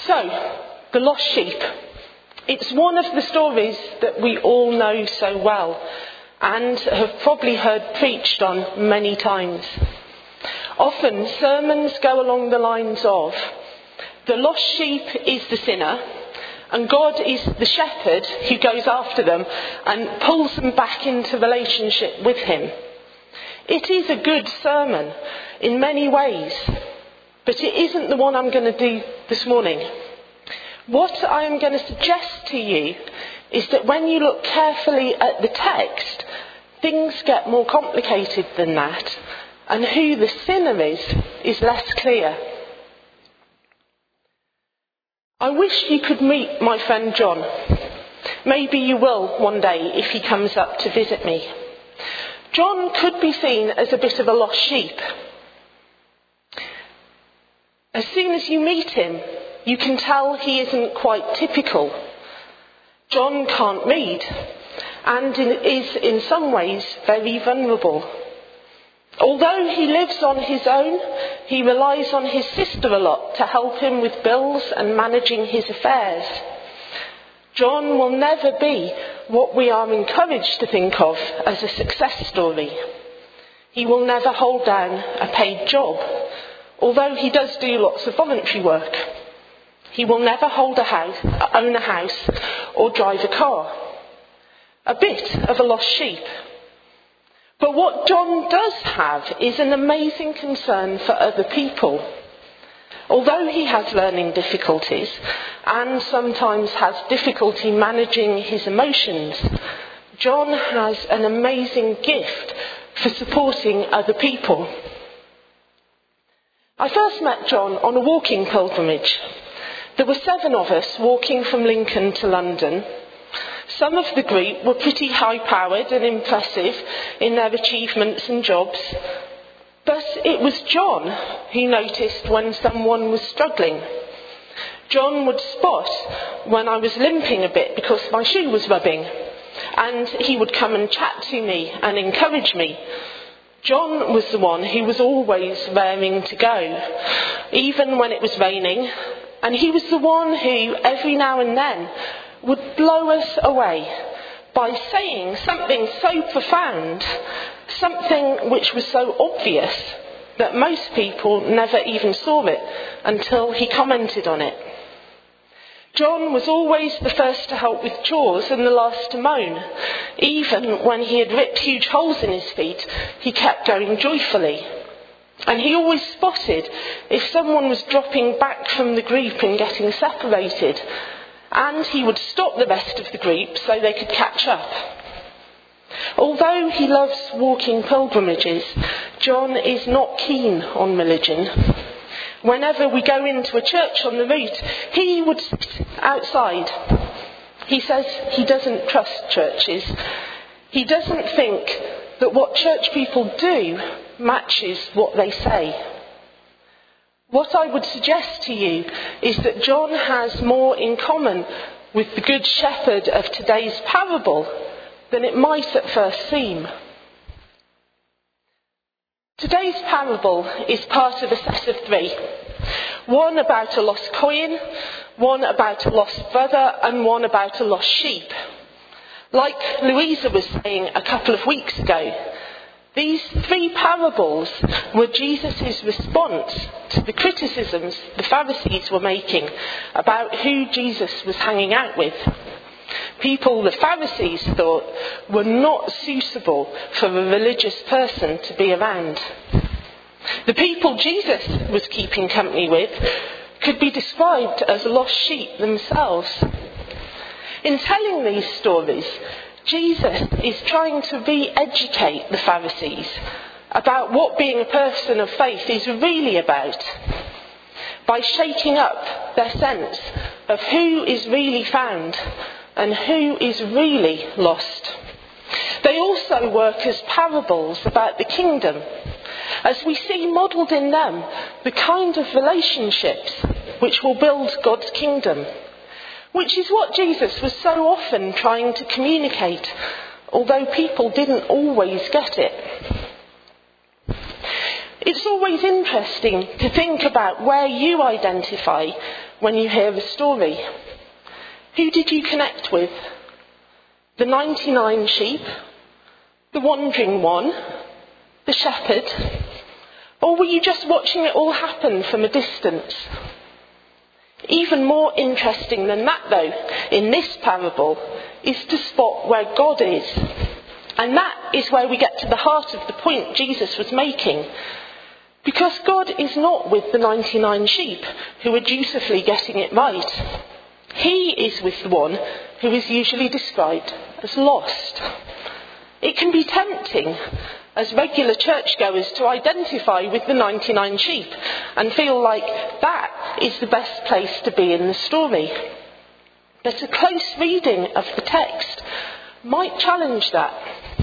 So, the lost sheep. It's one of the stories that we all know so well and have probably heard preached on many times. Often sermons go along the lines of, the lost sheep is the sinner and God is the shepherd who goes after them and pulls them back into relationship with him. It is a good sermon in many ways, but it isn't the one I'm going to do this morning. What I am going to suggest to you is that when you look carefully at the text, things get more complicated than that, and who the sinner is less clear. I wish you could meet my friend John. Maybe you will one day if he comes up to visit me. John could be seen as a bit of a lost sheep. As soon as you meet him, you can tell he isn't quite typical. John can't read and is in some ways very vulnerable. Although he lives on his own, he relies on his sister a lot to help him with bills and managing his affairs. John will never be what we are encouraged to think of as a success story. He will never hold down a paid job, although he does do lots of voluntary work. He will never own a house or drive a car. A bit of a lost sheep. But what John does have is an amazing concern for other people. Although he has learning difficulties and sometimes has difficulty managing his emotions, John has an amazing gift for supporting other people. I first met John on a walking pilgrimage. There were 7 of us walking from Lincoln to London. Some of the group were pretty high-powered and impressive in their achievements and jobs. But it was John who noticed when someone was struggling. John would spot when I was limping a bit because my shoe was rubbing, and he would come and chat to me and encourage me. John was the one who was always raring to go, even when it was raining, and he was the one who every now and then would blow us away by saying something so profound, something which was so obvious that most people never even saw it until he commented on it. John was always the first to help with chores and the last to moan. Even when he had ripped huge holes in his feet, he kept going joyfully. And he always spotted if someone was dropping back from the group and getting separated, and he would stop the rest of the group so they could catch up. Although he loves walking pilgrimages, John is not keen on religion. Whenever we go into a church on the route, he would sit outside. He says he doesn't trust churches. He doesn't think that what church people do matches what they say. What I would suggest to you is that John has more in common with the Good Shepherd of today's parable than it might at first seem. Today's parable is part of a set of 3. One about a lost coin, one about a lost brother, and one about a lost sheep. Like Louisa was saying a couple of weeks ago, these 3 parables were Jesus' response to the criticisms the Pharisees were making about who Jesus was hanging out with. People the Pharisees thought were not suitable for a religious person to be around. The people Jesus was keeping company with could be described as lost sheep themselves. In telling these stories, Jesus is trying to re-educate the Pharisees about what being a person of faith is really about, by shaking up their sense of who is really found and who is really lost. They also work as parables about the kingdom, as we see modelled in them the kind of relationships which will build God's kingdom, which is what Jesus was so often trying to communicate, although people didn't always get it. It's always interesting to think about where you identify when you hear a story. Who did you connect with? The 99 sheep? The wandering one? The shepherd? Or were you just watching it all happen from a distance? Even more interesting than that, though, in this parable, is to spot where God is. And that is where we get to the heart of the point Jesus was making. Because God is not with the 99 sheep who are dutifully getting it right. He is with the one who is usually described as lost. It can be tempting as regular churchgoers to identify with the 99 sheep and feel like that is the best place to be in the story. But a close reading of the text might challenge that.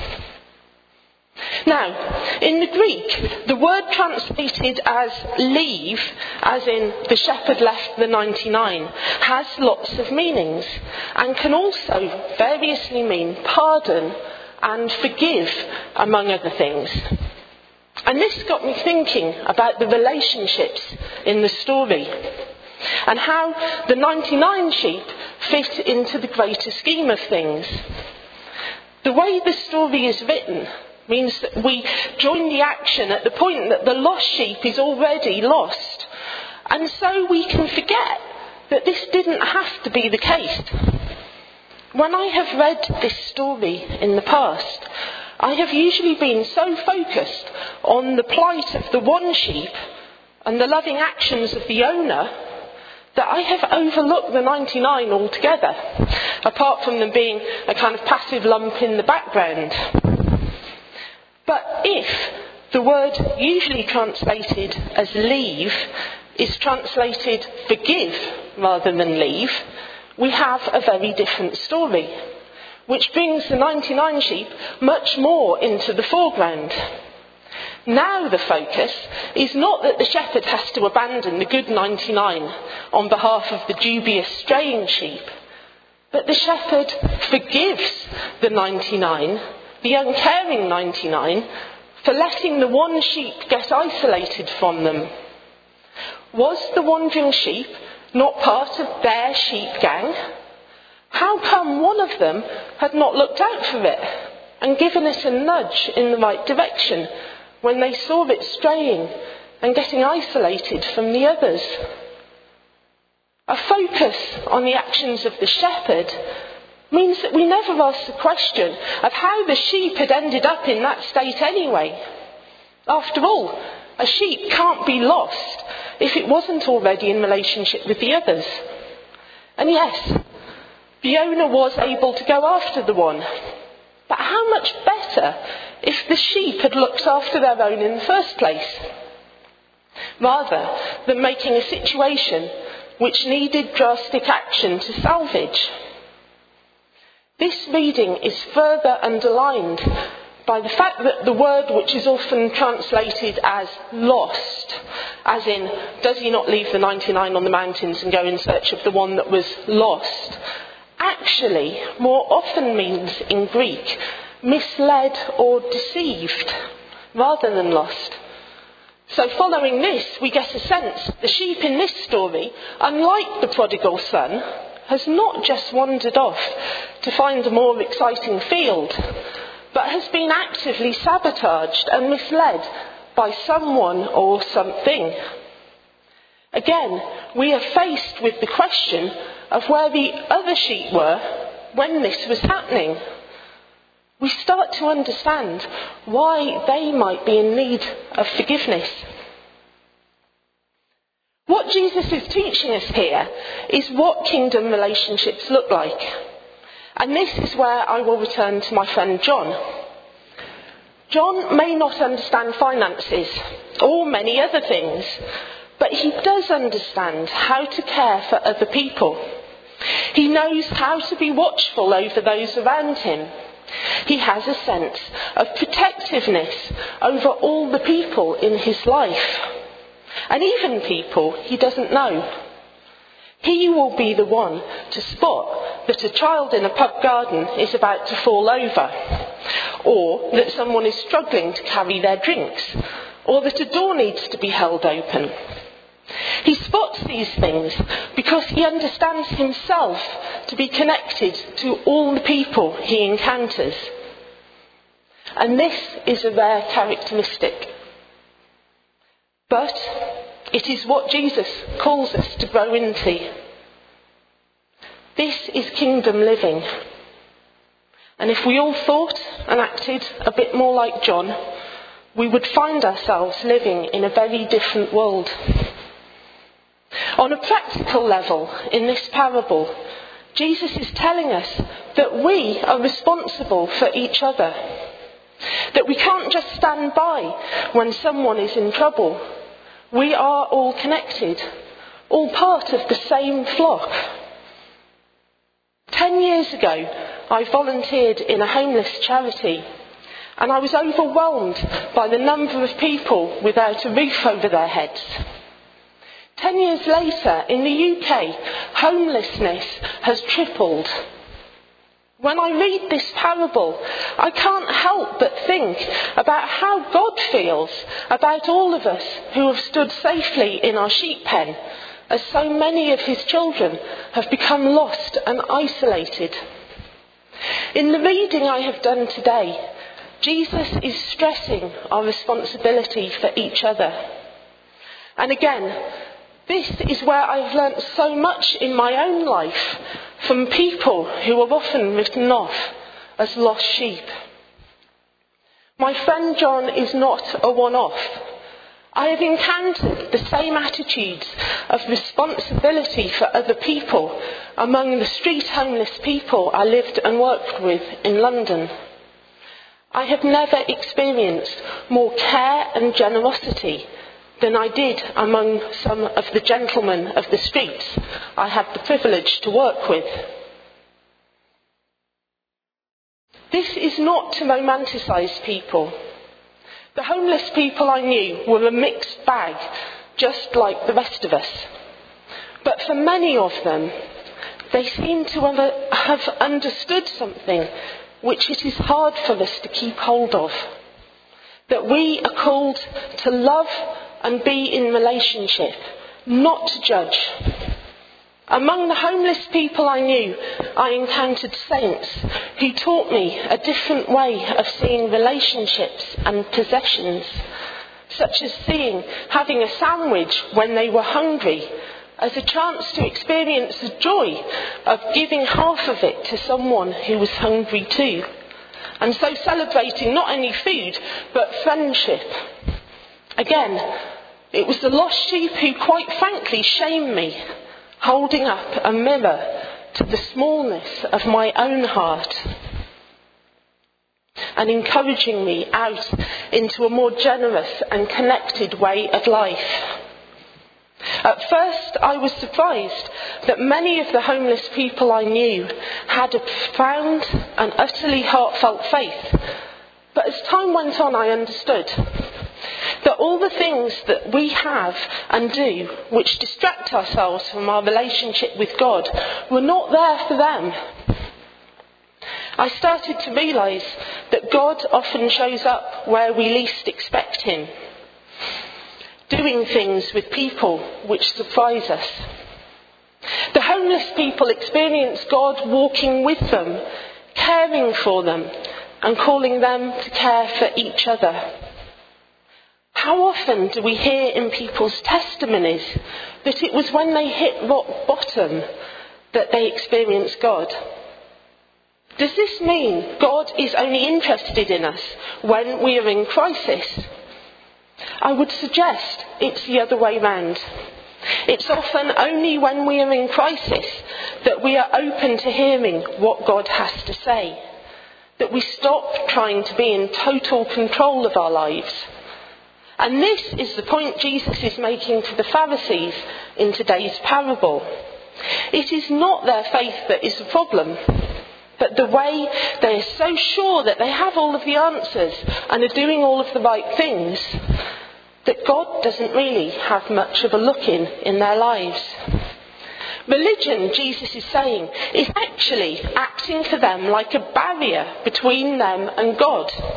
Now, in the Greek, the word translated as leave, as in the shepherd left the 99, has lots of meanings and can also variously mean pardon and forgive, among other things. And this got me thinking about the relationships in the story and how the 99 sheep fit into the greater scheme of things. The way the story is written means that we join the action at the point that the lost sheep is already lost. And so we can forget that this didn't have to be the case. When I have read this story in the past, I have usually been so focused on the plight of the one sheep and the loving actions of the owner that I have overlooked the 99 altogether, apart from them being a kind of passive lump in the background. But if the word usually translated as leave is translated forgive rather than leave, we have a very different story, which brings the 99 sheep much more into the foreground. Now the focus is not that the shepherd has to abandon the good 99 on behalf of the dubious straying sheep, but the shepherd forgives the 99, the uncaring 99, for letting the one sheep get isolated from them. Was the wandering sheep not part of their sheep gang? How come one of them had not looked out for it and given it a nudge in the right direction when they saw it straying and getting isolated from the others? A focus on the actions of the shepherd means that we never ask the question of how the sheep had ended up in that state anyway. After all, a sheep can't be lost if it wasn't already in relationship with the others. And yes, the owner was able to go after the one. But how much better if the sheep had looked after their own in the first place, rather than making a situation which needed drastic action to salvage? This reading is further underlined by the fact that the word which is often translated as lost, as in, does he not leave the 99 on the mountains and go in search of the one that was lost, actually more often means in Greek misled or deceived rather than lost. So following this, we get a sense the sheep in this story, unlike the prodigal son, has not just wandered off to find a more exciting field, but has been actively sabotaged and misled by someone or something. Again, we are faced with the question of where the other sheep were when this was happening. We start to understand why they might be in need of forgiveness. What Jesus is teaching us here is what kingdom relationships look like. And this is where I will return to my friend John. John may not understand finances or many other things, but he does understand how to care for other people. He knows how to be watchful over those around him. He has a sense of protectiveness over all the people in his life, and even people he doesn't know. He will be the one to spot that a child in a pub garden is about to fall over, or that someone is struggling to carry their drinks, or that a door needs to be held open. He spots these things because he understands himself to be connected to all the people he encounters. And this is a rare characteristic. But it is what Jesus calls us to grow into. This is kingdom living. And if we all thought and acted a bit more like John, we would find ourselves living in a very different world. On a practical level, in this parable, Jesus is telling us that we are responsible for each other. That we can't just stand by when someone is in trouble. We are all connected, all part of the same flock. 10 years ago, I volunteered in a homeless charity, and I was overwhelmed by the number of people without a roof over their heads. 10 years later, in the UK, homelessness has tripled. When I read this parable, I can't help but think about how God feels about all of us who have stood safely in our sheep pen, as so many of his children have become lost and isolated. In the reading I have done today, Jesus is stressing our responsibility for each other. And again, this is where I've learnt so much in my own life from people who are often written off as lost sheep. My friend John is not a one-off. I have encountered the same attitudes of responsibility for other people among the street homeless people I lived and worked with in London. I have never experienced more care and generosity than I did among some of the gentlemen of the streets I had the privilege to work with. This is not to romanticise people. The homeless people I knew were a mixed bag, just like the rest of us. But for many of them, they seem to have understood something which it is hard for us to keep hold of. That we are called to love and be in relationship, not to judge. Among the homeless people I knew, I encountered saints who taught me a different way of seeing relationships and possessions, such as having a sandwich when they were hungry as a chance to experience the joy of giving half of it to someone who was hungry too. And so celebrating not only food, but friendship. Again, it was the lost sheep who quite frankly shamed me, holding up a mirror to the smallness of my own heart and encouraging me out into a more generous and connected way of life. At first, I was surprised that many of the homeless people I knew had a profound and utterly heartfelt faith. But as time went on, I understood that all the things that we have and do which distract ourselves from our relationship with God were not there for them. I started to realise that God often shows up where we least expect him, doing things with people which surprise us. The homeless people experience God walking with them, caring for them, and calling them to care for each other. How often do we hear in people's testimonies that it was when they hit rock bottom that they experienced God? Does this mean God is only interested in us when we are in crisis? I would suggest it's the other way round. It's often only when we are in crisis that we are open to hearing what God has to say, that we stop trying to be in total control of our lives. And this is the point Jesus is making to the Pharisees in today's parable. It is not their faith that is the problem, but the way they are so sure that they have all of the answers and are doing all of the right things, that God doesn't really have much of a look in their lives. Religion, Jesus is saying, is actually acting for them like a barrier between them and God.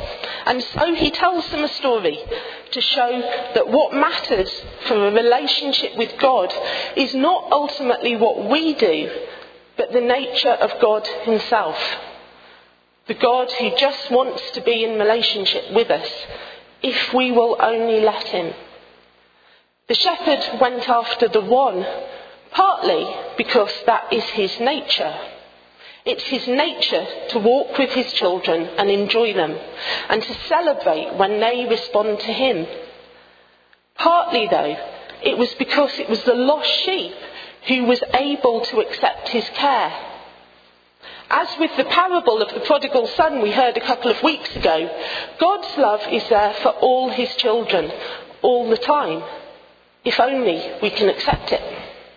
And so he tells them a story to show that what matters for a relationship with God is not ultimately what we do, but the nature of God himself. The God who just wants to be in relationship with us, if we will only let him. The shepherd went after the one, partly because that is his nature. It's his nature to walk with his children and enjoy them, and to celebrate when they respond to him. Partly, though, it was because it was the lost sheep who was able to accept his care. As with the parable of the prodigal son we heard a couple of weeks ago, God's love is there for all his children, all the time, if only we can accept it.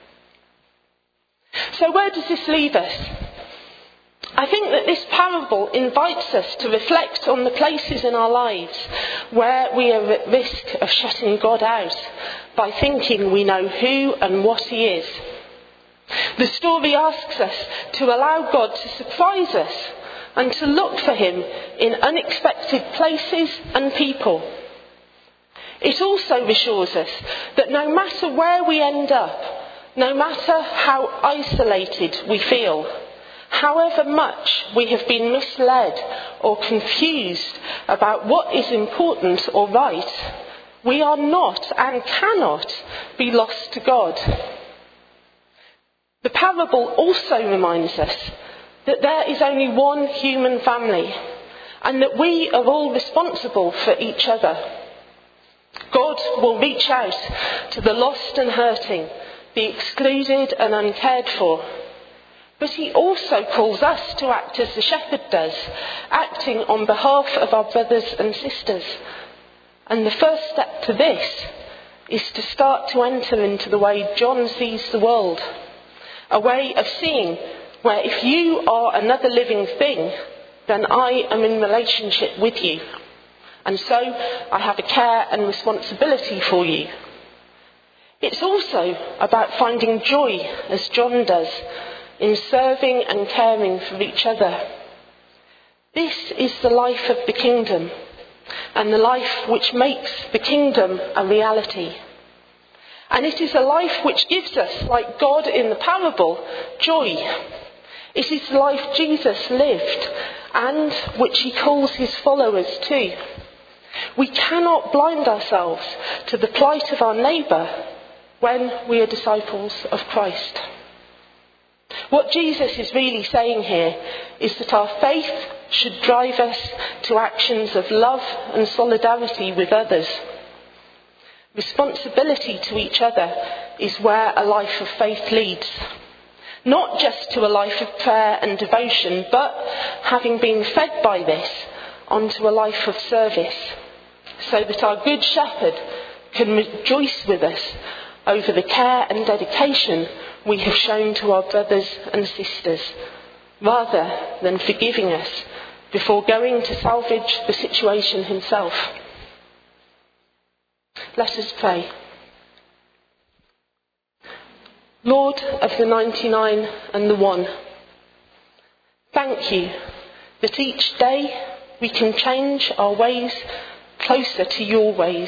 So where does this leave us? I think that this parable invites us to reflect on the places in our lives where we are at risk of shutting God out by thinking we know who and what he is. The story asks us to allow God to surprise us and to look for him in unexpected places and people. It also reassures us that no matter where we end up, no matter how isolated we feel, however much we have been misled or confused about what is important or right, we are not and cannot be lost to God. The parable also reminds us that there is only one human family and that we are all responsible for each other. God will reach out to the lost and hurting, the excluded and uncared for. But he also calls us to act as the shepherd does, acting on behalf of our brothers and sisters. And the first step to this is to start to enter into the way John sees the world. A way of seeing where if you are another living thing, then I am in relationship with you. And so I have a care and responsibility for you. It's also about finding joy, as John does, in serving and caring for each other. This is the life of the kingdom, and the life which makes the kingdom a reality. And it is a life which gives us, like God in the parable, joy. It is the life Jesus lived, and which he calls his followers to. We cannot blind ourselves to the plight of our neighbour when we are disciples of Christ. What Jesus is really saying here is that our faith should drive us to actions of love and solidarity with others. Responsibility to each other is where a life of faith leads. Not just to a life of prayer and devotion, but, having been fed by this, onto a life of service, so that our Good Shepherd can rejoice with us over the care and dedication we have shown to our brothers and sisters, rather than forgiving us before going to salvage the situation himself. Let us pray. Lord of the 99 and the 1, thank you that each day we can change our ways closer to your ways.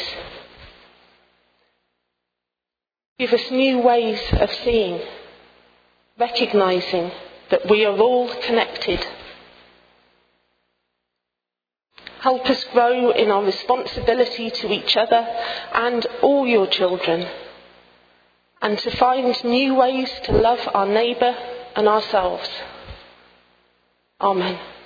Give us new ways of seeing, recognising that we are all connected. Help us grow in our responsibility to each other and all your children, and to find new ways to love our neighbour and ourselves. Amen.